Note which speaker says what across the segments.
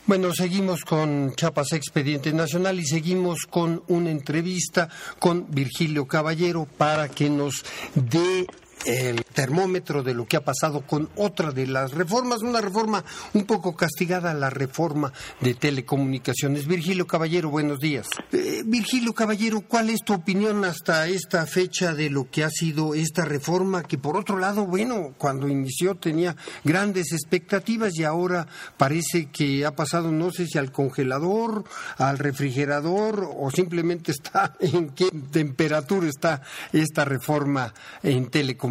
Speaker 1: Bueno, seguimos con Chiapas Expediente Nacional y seguimos con una entrevista con Virgilio Caballero para que nos dé el termómetro de lo que ha pasado con otra de las reformas, una reforma un poco castigada, la reforma de telecomunicaciones. Virgilio Caballero, buenos días. Virgilio Caballero, ¿cuál es tu opinión hasta esta fecha de lo que ha sido esta reforma que por otro lado, bueno, cuando inició tenía grandes expectativas y ahora parece que ha pasado, no sé si al congelador, al refrigerador o simplemente está en qué temperatura está esta reforma en telecomunicaciones?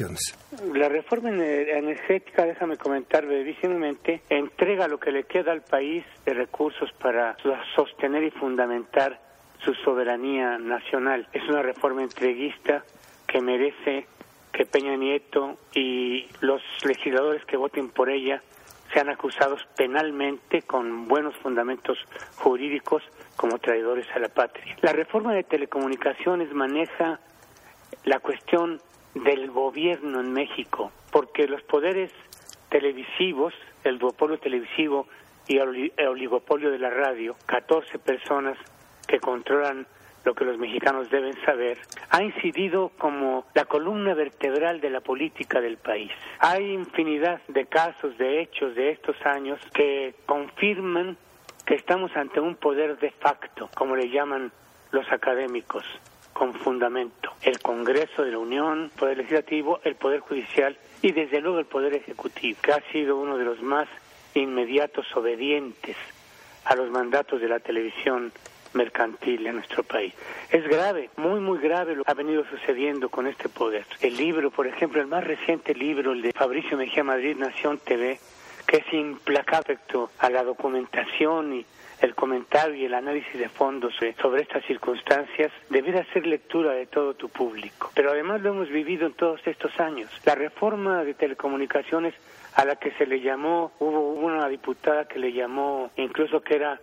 Speaker 2: La reforma energética, déjame comentar brevísimamente, entrega lo que le queda al país de recursos para sostener y fundamentar su soberanía nacional. Es una reforma entreguista que merece que Peña Nieto y los legisladores que voten por ella sean acusados penalmente con buenos fundamentos jurídicos como traidores a la patria. La reforma de telecomunicaciones maneja la cuestión del gobierno en México, porque los poderes televisivos, el duopolio televisivo y el oligopolio de la radio, 14 personas que controlan lo que los mexicanos deben saber, ha incidido como la columna vertebral de la política del país. Hay infinidad de casos, de hechos de estos años que confirman que estamos ante un poder de facto, como le llaman los académicos, con fundamento. El Congreso de la Unión, el Poder Legislativo, el Poder Judicial y desde luego el Poder Ejecutivo, que ha sido uno de los más inmediatos obedientes a los mandatos de la televisión mercantil en nuestro país. Es grave, muy muy grave lo que ha venido sucediendo con este poder. El libro, por ejemplo, el más reciente libro, el de Fabricio Mejía Madrid, Nación TV, que es implacable respecto a la documentación y el comentario y el análisis de fondo sobre estas circunstancias, debiera ser lectura de todo tu público. Pero además lo hemos vivido en todos estos años. La reforma de telecomunicaciones a la que se le llamó, hubo una diputada que le llamó, incluso que era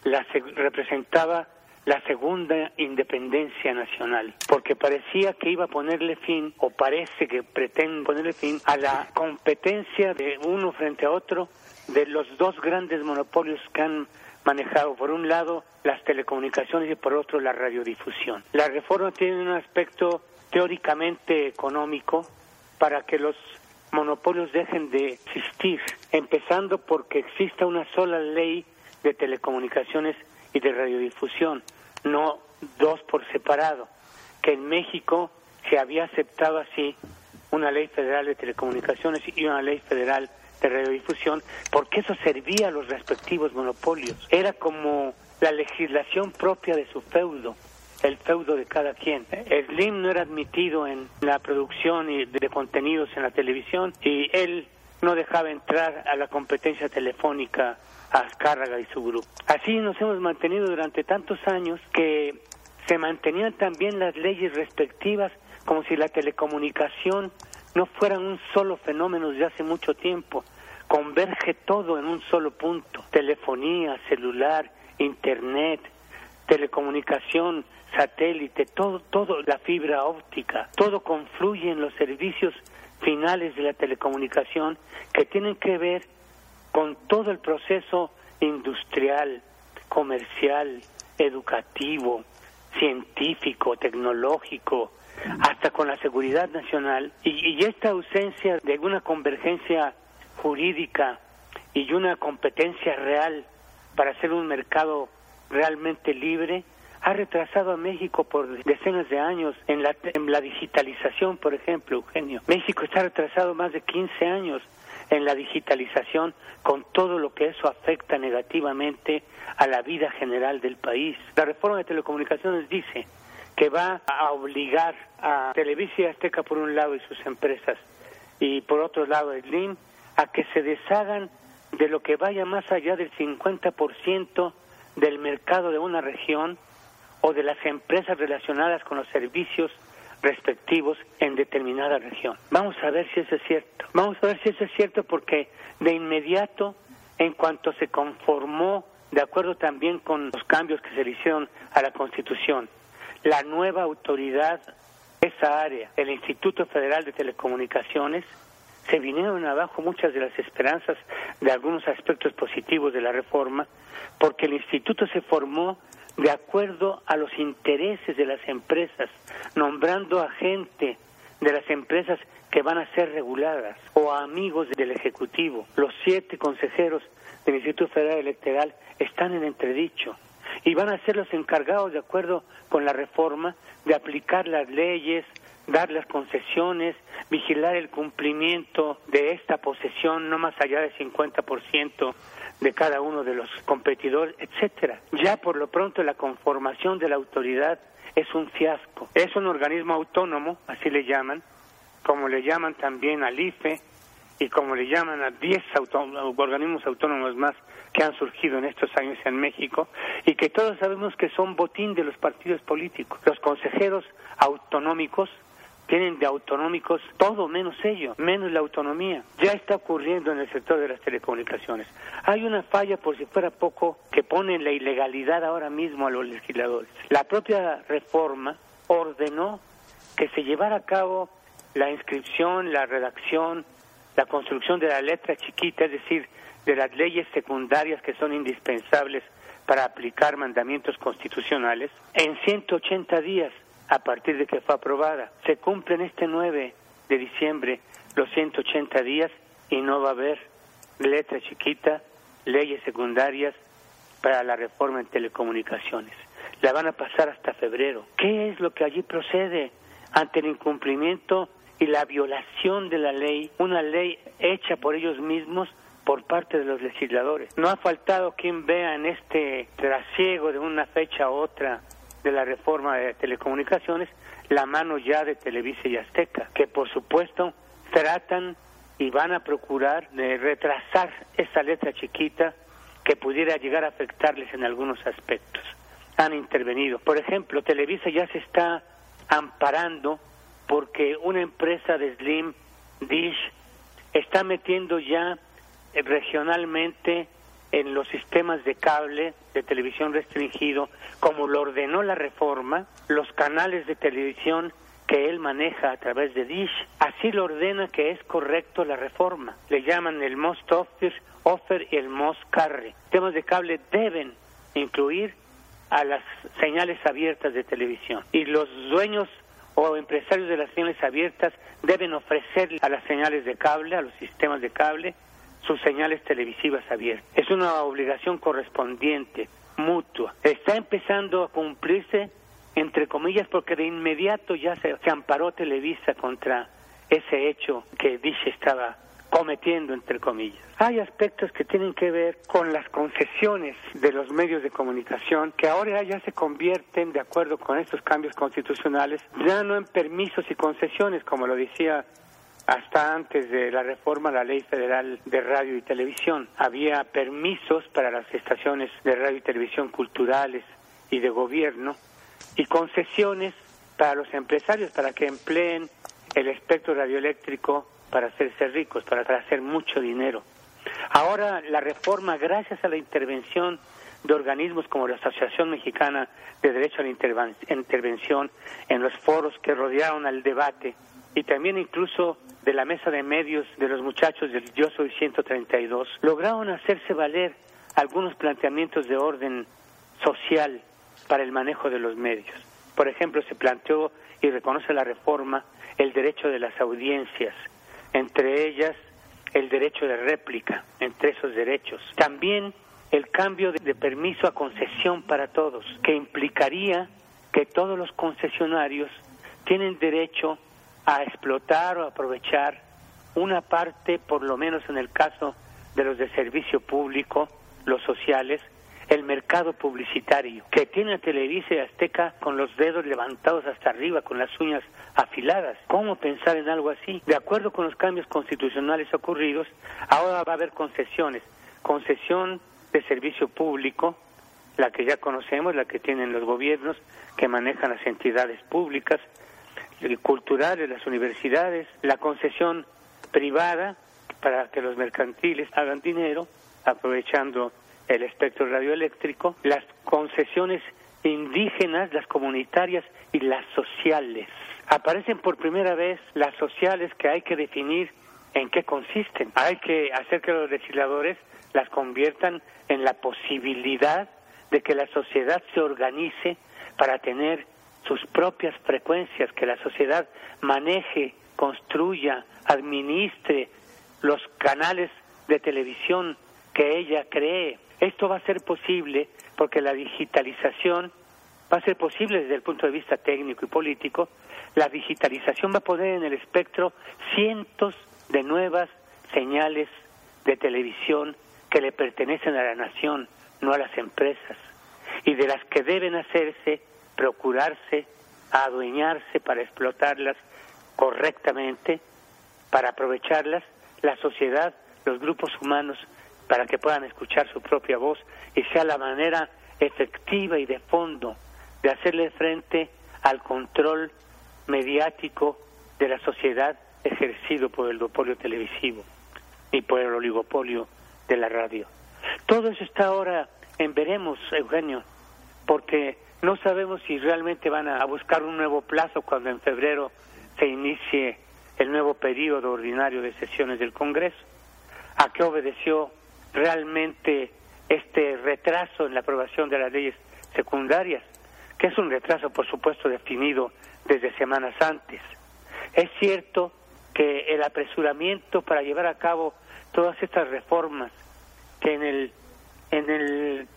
Speaker 2: representaba la segunda independencia nacional, porque parecía que iba a ponerle fin, o parece que pretende ponerle fin, a la competencia de uno frente a otro de los dos grandes monopolios que han manejado, por un lado las telecomunicaciones y por otro la radiodifusión. La reforma tiene un aspecto teóricamente económico para que los monopolios dejen de existir, empezando porque exista una sola ley de telecomunicaciones y de radiodifusión, no dos por separado, que en México se había aceptado así una ley federal de telecomunicaciones y una ley federal de radiodifusión, porque eso servía a los respectivos monopolios. Era como la legislación propia de su feudo, el feudo de cada quien. Slim no era admitido en la producción de contenidos en la televisión y él no dejaba entrar a la competencia telefónica a Azcárraga y su grupo. Así nos hemos mantenido durante tantos años que se mantenían también las leyes respectivas como si la telecomunicación no fueran un solo fenómeno desde hace mucho tiempo. Converge todo en un solo punto: telefonía, celular, internet, telecomunicación, satélite, todo, la fibra óptica, todo confluye en los servicios finales de la telecomunicación que tienen que ver con todo el proceso industrial, comercial, educativo, científico, tecnológico, hasta con la seguridad nacional, y esta ausencia de una convergencia jurídica y una competencia real para hacer un mercado realmente libre ha retrasado a México por decenas de años en la digitalización, por ejemplo, Eugenio. México está retrasado más de 15 años en la digitalización, con todo lo que eso afecta negativamente a la vida general del país. La reforma de telecomunicaciones dice que va a obligar a Televisa y Azteca por un lado y sus empresas, y por otro lado Slim, a que se deshagan de lo que vaya más allá del 50% del mercado de una región o de las empresas relacionadas con los servicios respectivos en determinada región. Vamos a ver si eso es cierto. Vamos a ver si eso es cierto, porque de inmediato, en cuanto se conformó, de acuerdo también con los cambios que se le hicieron a la Constitución, la nueva autoridad, esa área, el Instituto Federal de Telecomunicaciones, se vinieron abajo muchas de las esperanzas de algunos aspectos positivos de la reforma, porque el instituto se formó de acuerdo a los intereses de las empresas, nombrando a gente de las empresas que van a ser reguladas o a amigos del Ejecutivo. Los 7 consejeros del Instituto Federal Electoral están en entredicho y van a ser los encargados, de acuerdo con la reforma, de aplicar las leyes, dar las concesiones, vigilar el cumplimiento de esta posesión no más allá del 50% de cada uno de los competidores, etcétera. Ya por lo pronto la conformación de la autoridad es un fiasco. Es un organismo autónomo, así le llaman, como le llaman también al IFE y como le llaman a 10 organismos autónomos más que han surgido en estos años en México y que todos sabemos que son botín de los partidos políticos. Los consejeros autonómicos tienen de autonómicos todo menos ello, menos la autonomía. Ya está ocurriendo en el sector de las telecomunicaciones. Hay una falla, por si fuera poco, que pone en la ilegalidad ahora mismo a los legisladores. La propia reforma ordenó que se llevara a cabo la inscripción, la redacción, la construcción de la letra chiquita, es decir, de las leyes secundarias que son indispensables para aplicar mandamientos constitucionales, en 180 días. A partir de que fue aprobada. Se cumplen este 9 de diciembre los 180 días y no va a haber letra chiquita, leyes secundarias para la reforma en telecomunicaciones. La van a pasar hasta febrero. ¿Qué es lo que allí procede ante el incumplimiento y la violación de la ley? Una ley hecha por ellos mismos por parte de los legisladores. No ha faltado quien vea en este trasiego de una fecha a otra de la reforma de telecomunicaciones, la mano ya de Televisa y Azteca, que por supuesto tratan y van a procurar de retrasar esa letra chiquita que pudiera llegar a afectarles en algunos aspectos. Han intervenido. Por ejemplo, Televisa ya se está amparando porque una empresa de Slim, Dish, está metiendo ya regionalmente en los sistemas de cable de televisión restringido, como lo ordenó la reforma, los canales de televisión que él maneja a través de Dish. Así lo ordena, que es correcto la reforma. Le llaman el Most Offer y el Most Carry. Temas de cable deben incluir a las señales abiertas de televisión. Y los dueños o empresarios de las señales abiertas deben ofrecer a las señales de cable, a los sistemas de cable, sus señales televisivas abiertas. Es una obligación correspondiente, mutua. Está empezando a cumplirse, entre comillas, porque de inmediato ya se amparó Televisa contra ese hecho que Dish estaba cometiendo, entre comillas. Hay aspectos que tienen que ver con las concesiones de los medios de comunicación, que ahora ya se convierten, de acuerdo con estos cambios constitucionales, ya no en permisos y concesiones, como lo decía hasta antes de la reforma a la Ley Federal de Radio y Televisión. Había permisos para las estaciones de radio y televisión culturales y de gobierno y concesiones para los empresarios para que empleen el espectro radioeléctrico para hacerse ricos, para hacer mucho dinero. Ahora la reforma, gracias a la intervención de organismos como la Asociación Mexicana de Derecho a la Intervención en los foros que rodearon al debate, y también incluso de la mesa de medios de los muchachos del Yo Soy 132, lograron hacerse valer algunos planteamientos de orden social para el manejo de los medios. Por ejemplo, se planteó y reconoce la reforma el derecho de las audiencias, entre ellas el derecho de réplica, entre esos derechos. También el cambio de permiso a concesión para todos, que implicaría que todos los concesionarios tienen derecho a explotar o aprovechar una parte, por lo menos en el caso de los de servicio público, los sociales, el mercado publicitario, que tiene a Televisa y Azteca con los dedos levantados hasta arriba, con las uñas afiladas. ¿Cómo pensar en algo así? De acuerdo con los cambios constitucionales ocurridos, ahora va a haber concesiones. Concesión de servicio público, la que ya conocemos, la que tienen los gobiernos, que manejan las entidades públicas, culturales, las universidades, la concesión privada para que los mercantiles hagan dinero aprovechando el espectro radioeléctrico, las concesiones indígenas, las comunitarias y las sociales. Aparecen por primera vez las sociales, que hay que definir en qué consisten. Hay que hacer que los legisladores las conviertan en la posibilidad de que la sociedad se organice para tener sus propias frecuencias, que la sociedad maneje, construya, administre los canales de televisión que ella cree. Esto va a ser posible porque la digitalización va a ser posible desde el punto de vista técnico y político. La digitalización va a poner en el espectro cientos de nuevas señales de televisión que le pertenecen a la nación, no a las empresas, y de las que deben hacerse, procurarse, adueñarse para explotarlas correctamente, para aprovecharlas, la sociedad, los grupos humanos, para que puedan escuchar su propia voz y sea la manera efectiva y de fondo de hacerle frente al control mediático de la sociedad ejercido por el duopolio televisivo y por el oligopolio de la radio. Todo eso está ahora en veremos, Eugenio, porque no sabemos si realmente van a buscar un nuevo plazo cuando en febrero se inicie el nuevo periodo ordinario de sesiones del Congreso. ¿A qué obedeció realmente este retraso en la aprobación de las leyes secundarias? Que es un retraso, por supuesto, definido desde semanas antes. Es cierto que el apresuramiento para llevar a cabo todas estas reformas que en el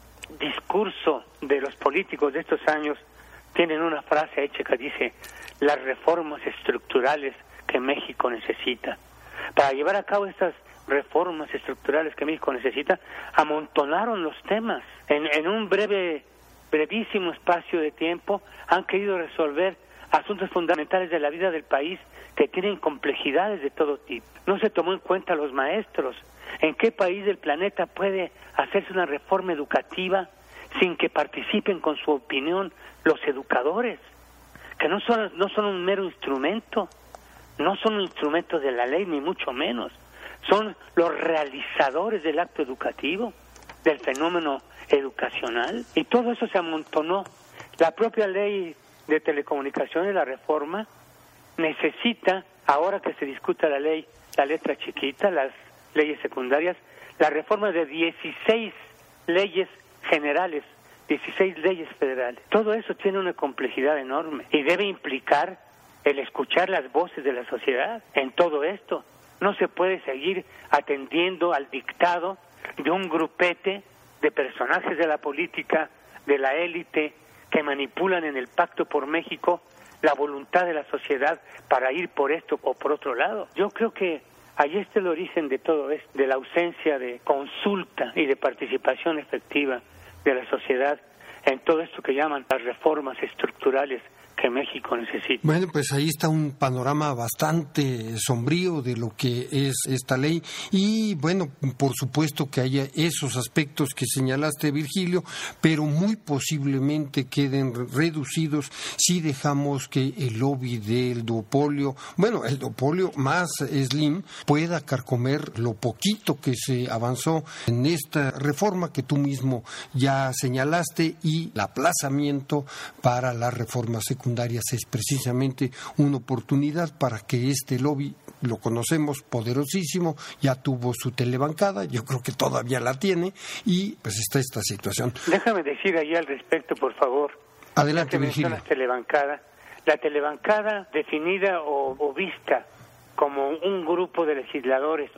Speaker 2: discurso de los políticos de estos años tienen una frase hecha que dice las reformas estructurales que México necesita. Para llevar a cabo estas reformas estructurales que México necesita, amontonaron los temas. En un brevísimo espacio de tiempo han querido resolver asuntos fundamentales de la vida del país que tienen complejidades de todo tipo. No se tomó en cuenta a los maestros. ¿En qué país del planeta puede hacerse una reforma educativa sin que participen con su opinión los educadores? Que no son un mero instrumento, no son un instrumento de la ley, ni mucho menos. Son los realizadores del acto educativo, del fenómeno educacional, y todo eso se amontonó. La propia ley de telecomunicaciones, la reforma, necesita, ahora que se discuta la ley, la letra chiquita, las leyes secundarias, la reforma de 16 leyes generales, 16 leyes federales. Todo eso tiene una complejidad enorme y debe implicar el escuchar las voces de la sociedad en todo esto. No se puede seguir atendiendo al dictado de un grupete de personajes de la política, de la élite, que manipulan en el Pacto por México la voluntad de la sociedad para ir por esto o por otro lado. Yo creo que ahí está el origen de todo esto, de la ausencia de consulta y de participación efectiva de la sociedad en todo esto que llaman las reformas estructurales que México necesita.
Speaker 1: Bueno, pues ahí está un panorama bastante sombrío de lo que es esta ley y bueno, por supuesto que haya esos aspectos que señalaste, Virgilio, pero muy posiblemente queden reducidos si dejamos que el lobby del duopolio, bueno, el duopolio más Slim, pueda carcomer lo poquito que se avanzó en esta reforma que tú mismo ya señalaste, y el aplazamiento para la reforma secundaria es precisamente una oportunidad para que este lobby, lo conocemos, poderosísimo, ya tuvo su telebancada, yo creo que todavía la tiene, y pues está esta situación.
Speaker 2: Déjame decir ahí al respecto, por favor.
Speaker 1: Adelante, Virgilio.
Speaker 2: La telebancada definida o vista como un grupo de legisladores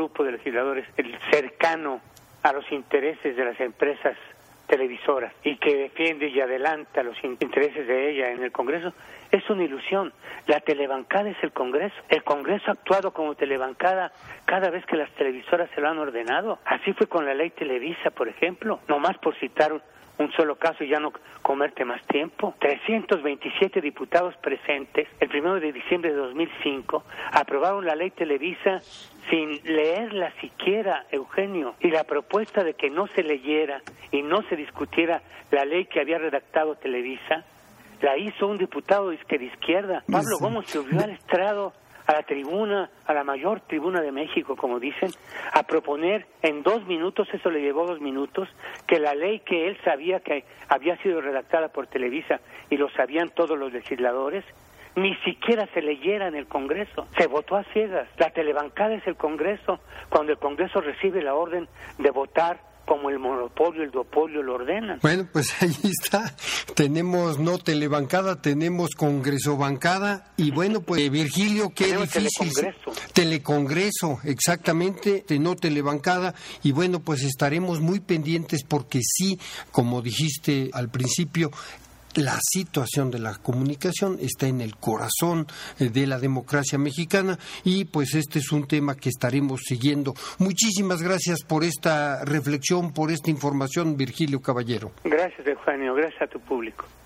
Speaker 2: el cercano a los intereses de las empresas televisoras y que defiende y adelanta los intereses de ella en el Congreso, es una ilusión. La telebancada es el Congreso. El Congreso ha actuado como telebancada cada vez que las televisoras se lo han ordenado. Así fue con la ley Televisa, por ejemplo, nomás por citar un solo caso y ya no comerte más tiempo. 327 diputados presentes, el 1 de diciembre de 2005, aprobaron la ley Televisa sin leerla siquiera, Eugenio, y la propuesta de que no se leyera y no se discutiera la ley que había redactado Televisa, la hizo un diputado de izquierda. Pablo Gómez subió al estrado, a la tribuna, a la mayor tribuna de México, como dicen, a proponer en 2 minutos, eso le llevó 2 minutos, que la ley que él sabía que había sido redactada por Televisa y lo sabían todos los legisladores, ni siquiera se leyera en el Congreso. Se votó a ciegas. La telebancada es el Congreso, cuando el Congreso recibe la orden de votar como el monopolio, el duopolio lo ordenan.
Speaker 1: Bueno, pues ahí está. Tenemos no telebancada, tenemos congresobancada. Y bueno, pues Virgilio, qué
Speaker 2: tenemos
Speaker 1: difícil.
Speaker 2: Telecongreso,
Speaker 1: exactamente, de no telebancada. Y bueno, pues estaremos muy pendientes porque sí, como dijiste al principio, la situación de la comunicación está en el corazón de la democracia mexicana y pues este es un tema que estaremos siguiendo. Muchísimas gracias por esta reflexión, por esta información, Virgilio Caballero.
Speaker 2: Gracias, Eugenio, gracias a tu público.